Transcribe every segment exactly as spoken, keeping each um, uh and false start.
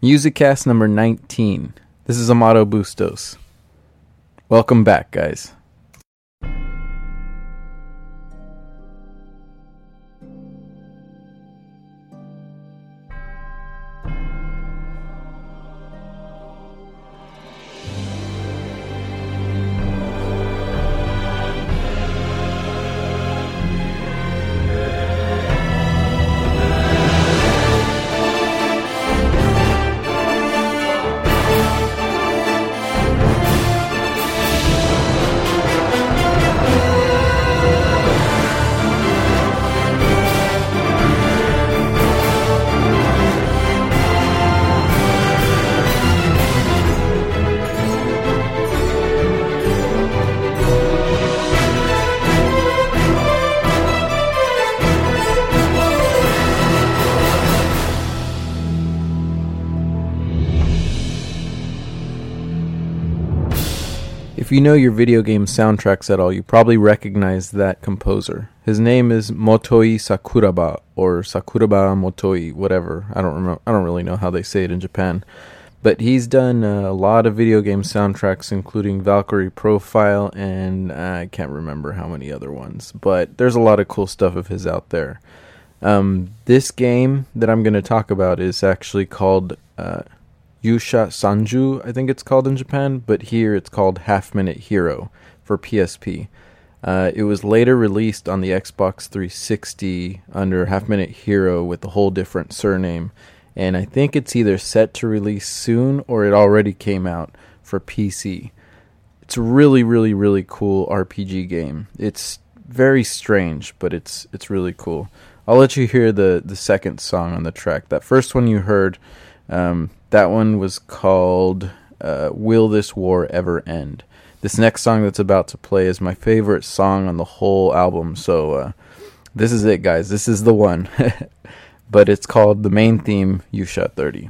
Musicast number nineteen. This is Amato Bustos. Welcome back, guys. If you know your video game soundtracks at all, you probably recognize that composer. His name is Motoi Sakuraba, or Sakuraba Motoi, whatever. I don't remember. I don't really know how they say it in Japan. But he's done uh, a lot of video game soundtracks, including Valkyrie Profile, and uh, I can't remember how many other ones. But there's a lot of cool stuff of his out there. Um, this game that I'm going to talk about is actually called Uh, Yusha Sanju, I think it's called in Japan, but here it's called Half Minute Hero for P S P. Uh, it was later released on the Xbox three sixty under Half Minute Hero with a whole different surname, and I think it's either set to release soon or it already came out for P C. It's a really, really, really cool R P G game. It's very strange, but it's it's really cool. I'll let you hear the, the second song on the track. That first one you heard, um, that one was called uh, Will This War Ever End? This next song that's about to play is my favorite song on the whole album, so uh, this is it, guys. This is the one. But it's called the main theme, Yusha thirty.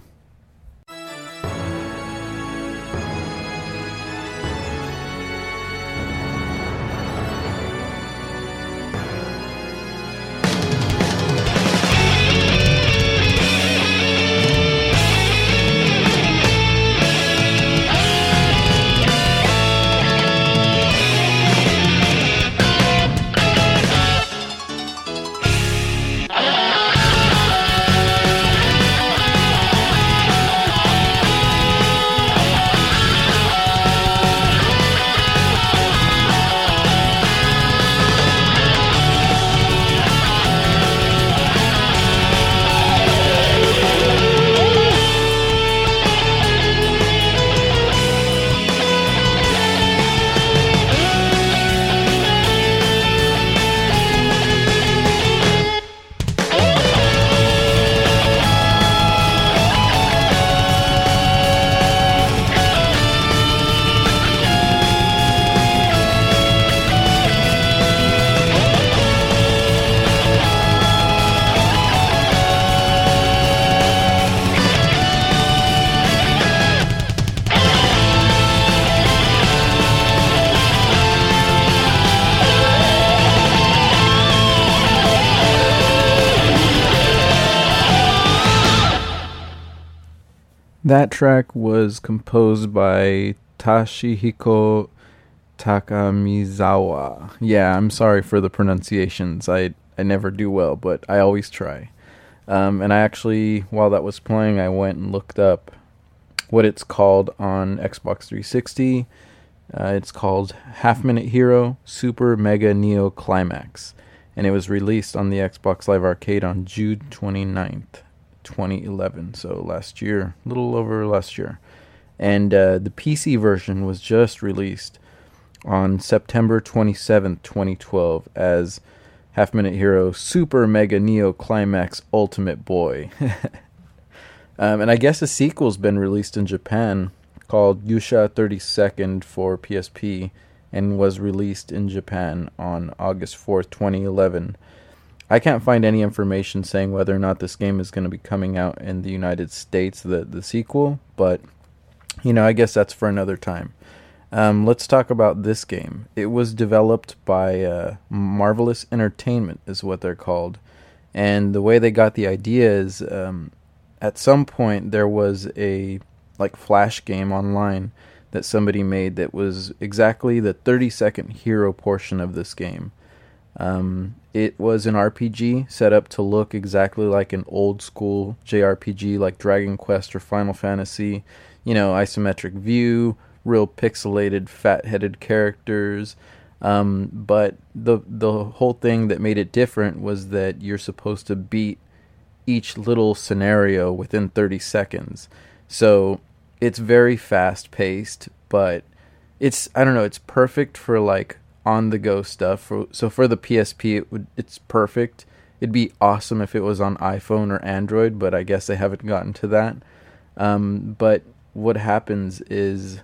That track was composed by Toshihiko Takamizawa. Yeah, I'm sorry for the pronunciations. I I never do well, but I always try. Um, and I actually, while that was playing, I went and looked up what it's called on Xbox three sixty. Uh, it's called Half Minute Hero Super Mega Neo Climax. And it was released on the Xbox Live Arcade on June twenty-ninth. twenty eleven, so last year, a little over last year. And uh, the P C version was just released on September twenty-seventh, twenty twelve as Half Minute Hero Super Mega Neo Climax Ultimate Boy. um, and I guess a sequel's been released in Japan called Yusha thirty-second for P S P and was released in Japan on August fourth, twenty eleven. I can't find any information saying whether or not this game is going to be coming out in the United States, the, the sequel, but, you know, I guess that's for another time. Um, let's talk about this game. It was developed by uh, Marvelous Entertainment, is what they're called, and the way they got the idea is um, at some point there was a like flash game online that somebody made that was exactly the thirty second hero portion of this game. Um, it was an R P G set up to look exactly like an old school J R P G like Dragon Quest or Final Fantasy. You know, isometric view, real pixelated, fat-headed characters. Um, but the the whole thing that made it different was that you're supposed to beat each little scenario within thirty seconds. So it's very fast-paced, but it's, I don't know, it's perfect for like on-the-go stuff. For, so for the P S P, it would it's perfect. It'd be awesome if it was on iPhone or Android, but I guess they haven't gotten to that. Um, but what happens is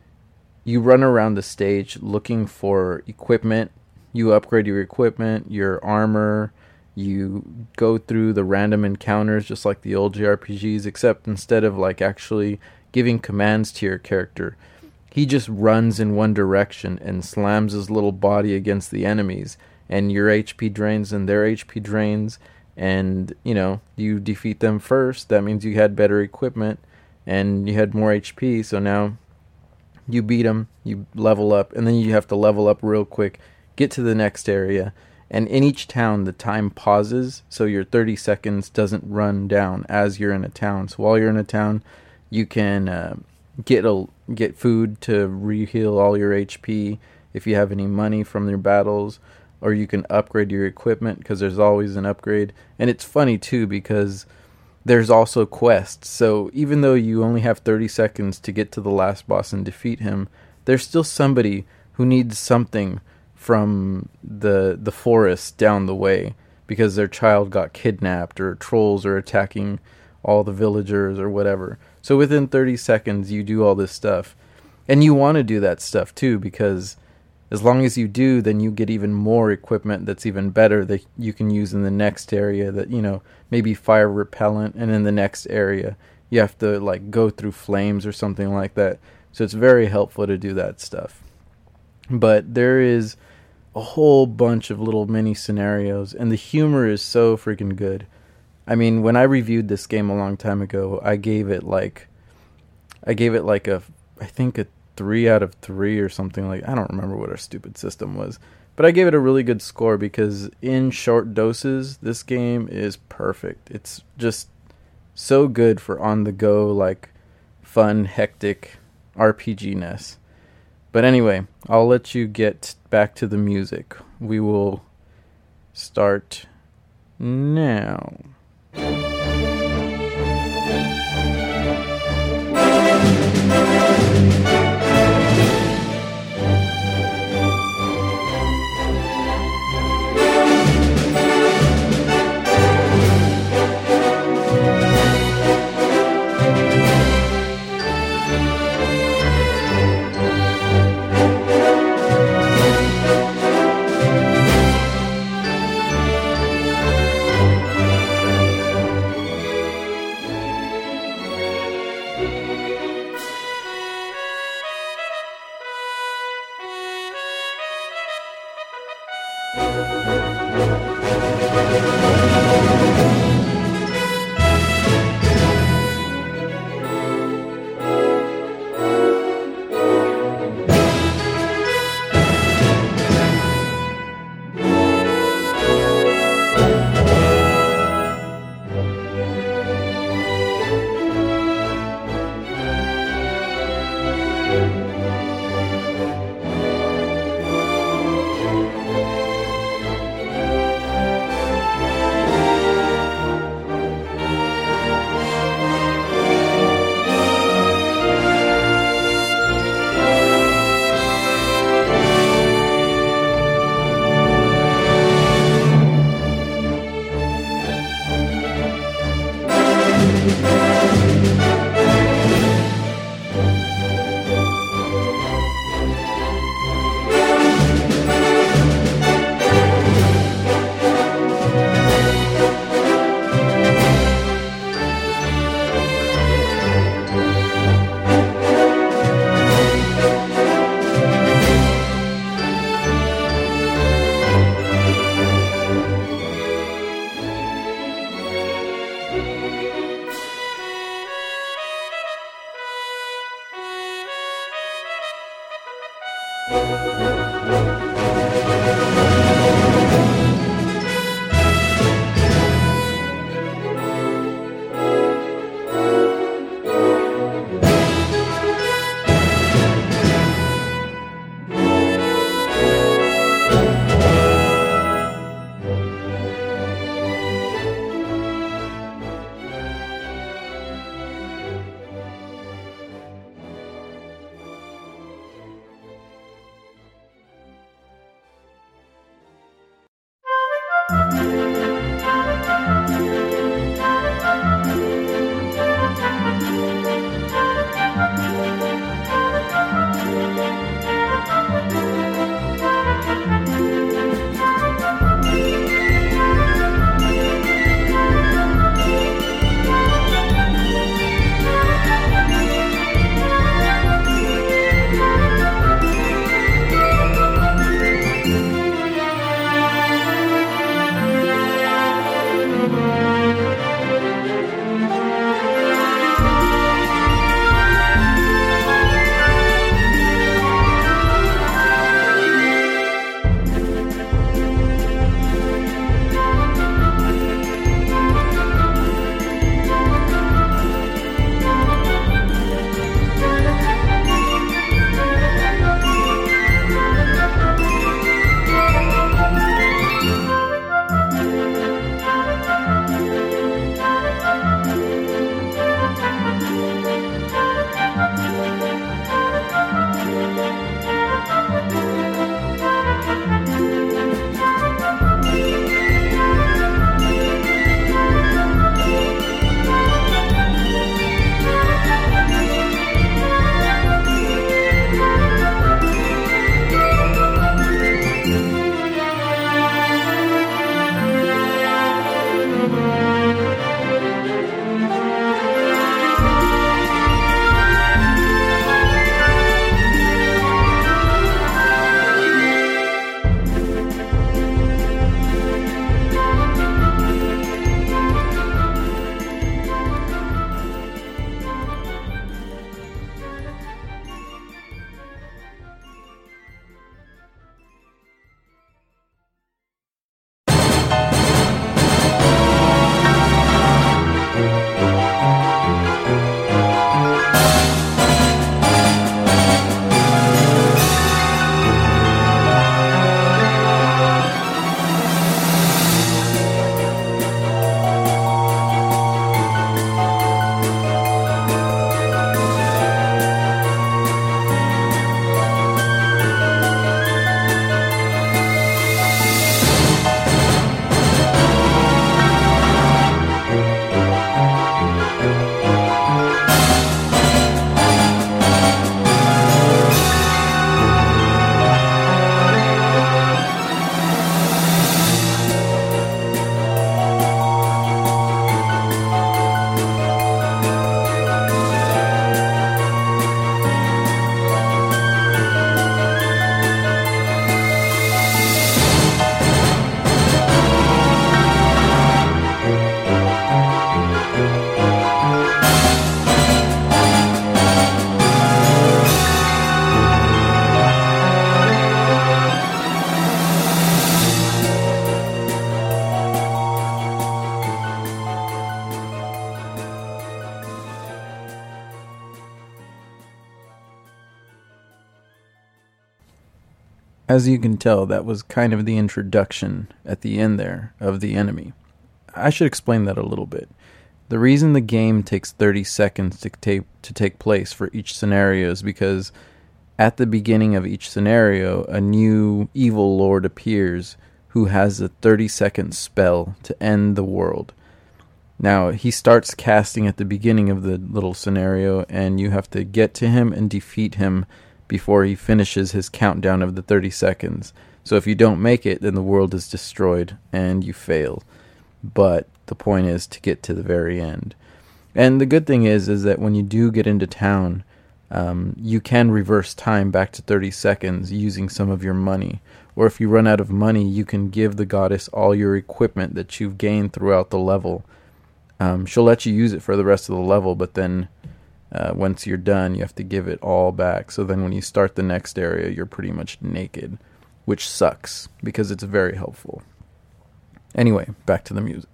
you run around the stage looking for equipment. You upgrade your equipment, your armor. You go through the random encounters just like the old J R P Gs, except instead of like actually giving commands to your character, he just runs in one direction and slams his little body against the enemies, and your H P drains and their H P drains, and you know, you defeat them first. That means you had better equipment and you had more H P, so now you beat them, you level up, and then you have to level up real quick, get to the next area. And in each town, the time pauses, so your thirty seconds doesn't run down as you're in a town. So while you're in a town, you can uh, get a get food to re-heal all your H P if you have any money from your battles, or you can upgrade your equipment because there's always an upgrade. And it's funny too because there's also quests. So even though you only have thirty seconds to get to the last boss and defeat him, there's still somebody who needs something from the the forest down the way because their child got kidnapped, or trolls are attacking all the villagers or whatever. So within thirty seconds you do all this stuff, and you want to do that stuff too, because as long as you do, then you get even more equipment that's even better that you can use in the next area, that, you know, maybe fire repellent, and in the next area you have to like go through flames or something like that. So it's very helpful to do that stuff. But there is a whole bunch of little mini scenarios, and the humor is so freaking good. I mean, when I reviewed this game a long time ago, I gave it like, I gave it like a, I think a three out of three or something like. I don't remember what our stupid system was, but I gave it a really good score because in short doses, this game is perfect. It's just so good for on the go, like fun, hectic R P G-ness. But anyway, I'll let you get back to the music. We will start now. As you can tell, that was kind of the introduction at the end there of the enemy. I should explain that a little bit. The reason the game takes thirty seconds to take, to take place for each scenario is because at the beginning of each scenario, a new evil lord appears who has a thirty second spell to end the world. Now, he starts casting at the beginning of the little scenario, and you have to get to him and defeat him before he finishes his countdown of the thirty seconds. So if you don't make it, then the world is destroyed and you fail. But the point is to get to the very end. And the good thing is, is that when you do get into town, um, you can reverse time back to thirty seconds using some of your money. Or if you run out of money, you can give the goddess all your equipment that you've gained throughout the level. Um, she'll let you use it for the rest of the level, but then Uh, once you're done, you have to give it all back. So then when you start the next area, you're pretty much naked, which sucks because it's very helpful. Anyway, back to the music.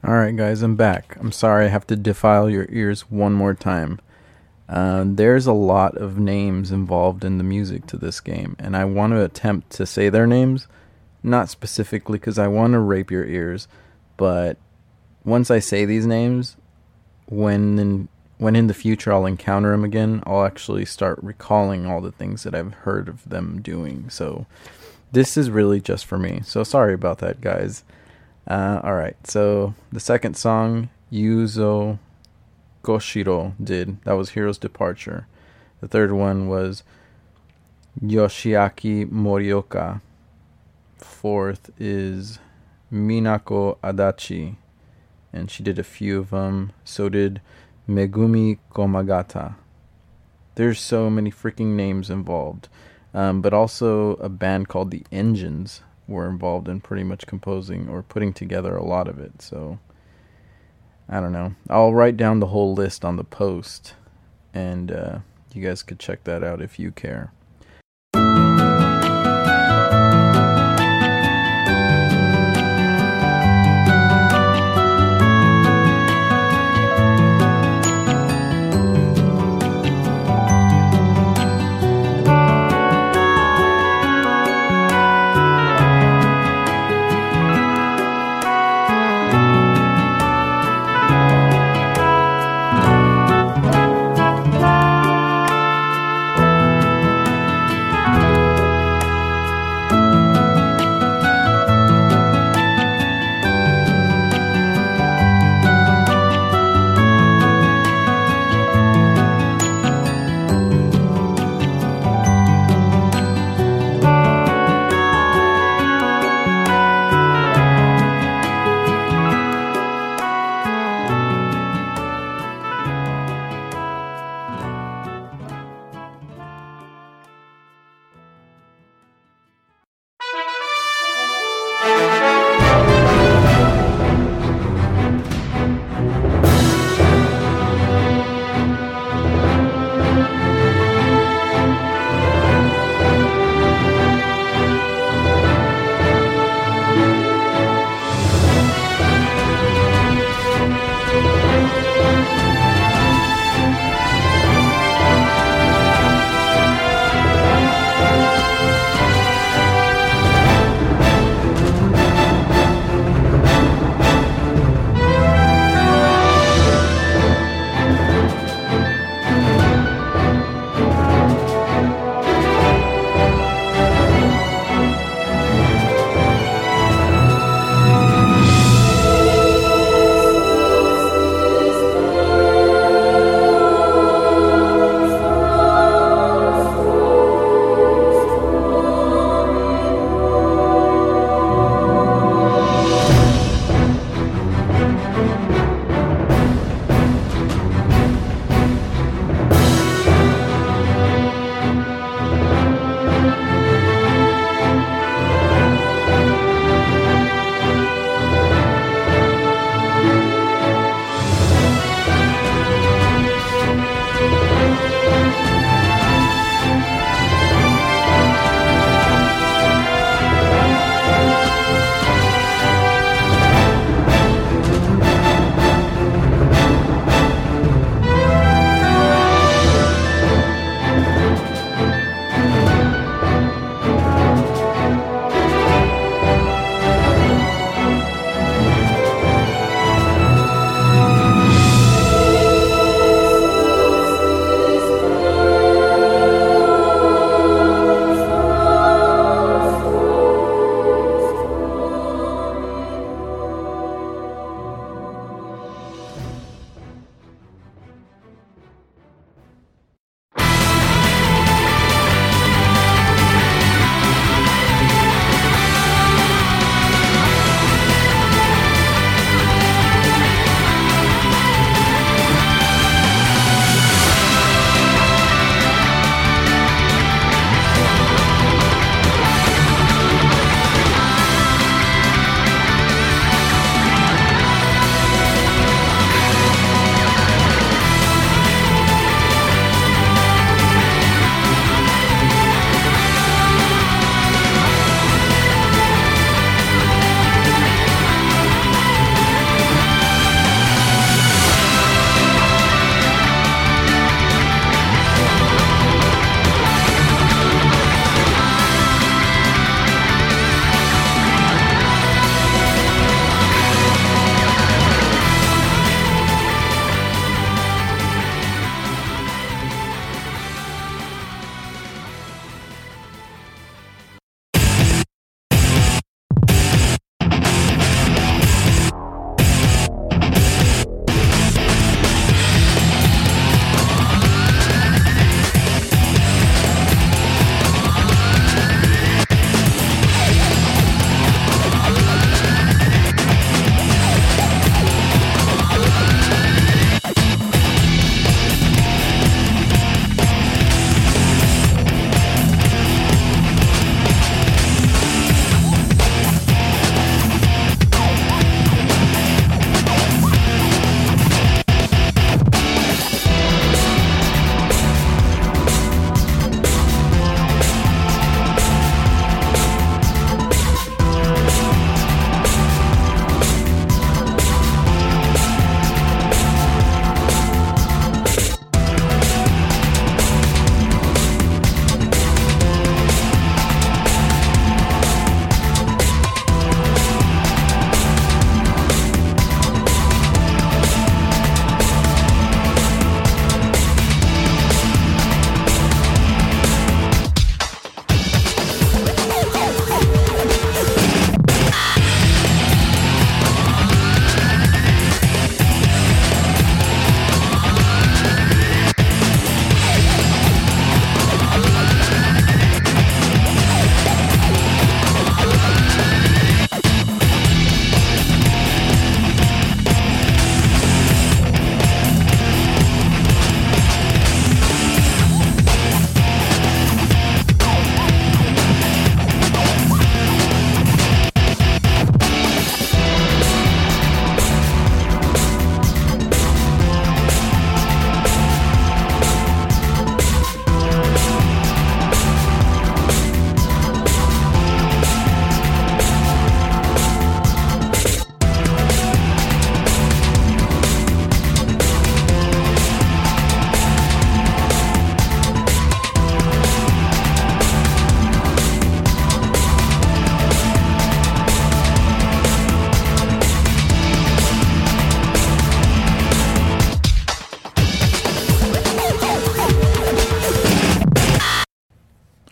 Alright, guys, I'm back. I'm sorry I have to defile your ears one more time. Uh, there's a lot of names involved in the music to this game, and I want to attempt to say their names, not specifically because I want to rape your ears, but once I say these names, when in, when in the future I'll encounter them again, I'll actually start recalling all the things that I've heard of them doing. So this is really just for me. So sorry about that, guys. Uh, Alright, so the second song, Yuzo Koshiro did. That was Hero's Departure. The third one was Yoshiaki Morioka. Fourth is Minako Adachi, and she did a few of them. So did Megumi Komagata. There's so many freaking names involved. Um, but also a band called The Engines were involved in pretty much composing or putting together a lot of it. So I don't know. I'll write down the whole list on the post, and uh, you guys could check that out if you care.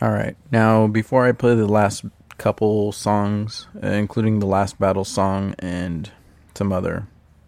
Alright, now before I play the last couple songs, uh, including the last battle song and some other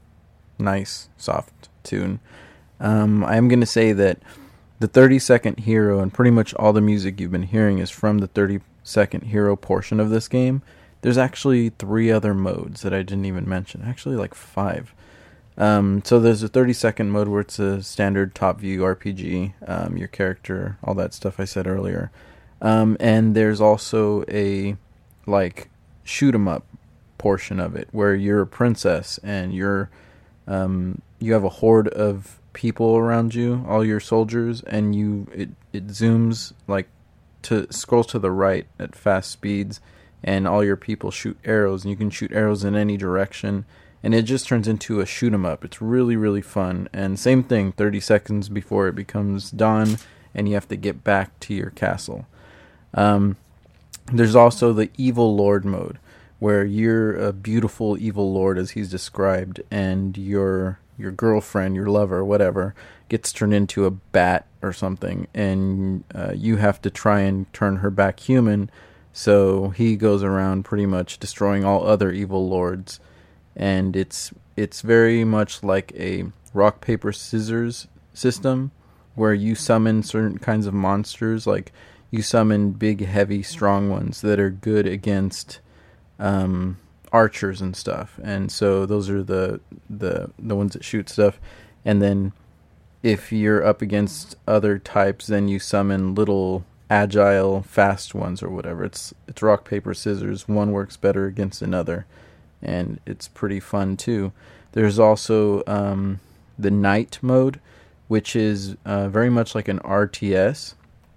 nice, soft tune, um, I'm going to say that the thirty second hero and pretty much all the music you've been hearing is from the thirty second hero portion of this game. There's actually three other modes that I didn't even mention. Actually, like five. Um, so there's a thirty second mode where it's a standard top view R P G, um, your character, all that stuff I said earlier. Um, and there's also a, like, shoot 'em up portion of it where you're a princess and you're, um, you have a horde of people around you, all your soldiers, and you, it, it zooms, like, to, scrolls to the right at fast speeds, and all your people shoot arrows, and you can shoot arrows in any direction, and it just turns into a shoot 'em up. It's really, really fun. And same thing, thirty seconds before it becomes dawn, and you have to get back to your castle. Um, there's also the evil lord mode, where you're a beautiful evil lord, as he's described, and your your girlfriend, your lover, whatever, gets turned into a bat or something, and uh, you have to try and turn her back human. So he goes around pretty much destroying all other evil lords, and it's it's very much like a rock paper scissors system, where you summon certain kinds of monsters, like you summon big, heavy, strong ones that are good against um, archers and stuff. And so those are the, the the ones that shoot stuff. And then if you're up against other types, then you summon little agile, fast ones or whatever. It's it's rock, paper, scissors. One works better against another. And it's pretty fun too. There's also um, the night mode, which is uh, very much like an R T S.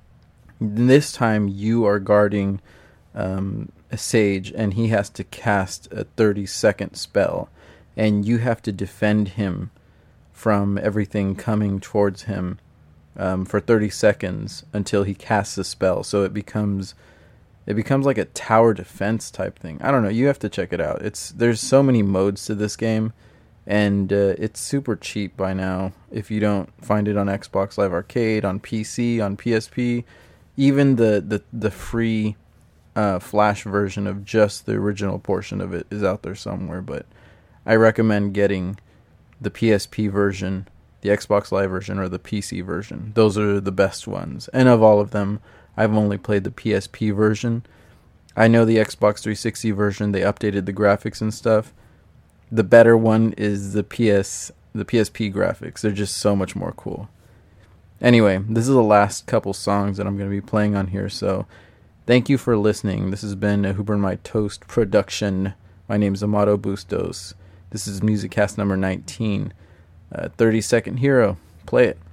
This time you are guarding um, a sage, and he has to cast a thirty second spell, and you have to defend him from everything coming towards him um, for thirty seconds until he casts a spell. So it becomes it becomes like a tower defense type thing. I don't know. You have to check it out. It's there's so many modes to this game, and uh, it's super cheap by now. If you don't find it on Xbox Live Arcade, on P C, on P S P. Even the, the, the free uh, Flash version of just the original portion of it is out there somewhere. But I recommend getting the P S P version, the Xbox Live version, or the P C version. Those are the best ones. And of all of them, I've only played the P S P version. I know the Xbox three sixty version, they updated the graphics and stuff. The better one is the P S, the P S P graphics. They're just so much more cool. Anyway, this is the last couple songs that I'm going to be playing on here, so thank you for listening. This has been a Who Burned My Toast production. My name is Amado Bustos. This is Musiccast number nineteen. Uh, thirty second hero. Play it.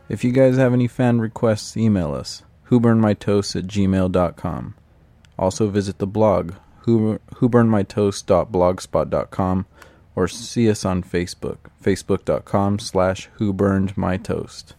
If you guys have any fan requests, email us, whoburnedmytoast at gmail dot com. Also visit the blog, who, whoburnedmytoast dot blogspot dot com, or see us on Facebook, facebook dot com slash whoburnedmytoast.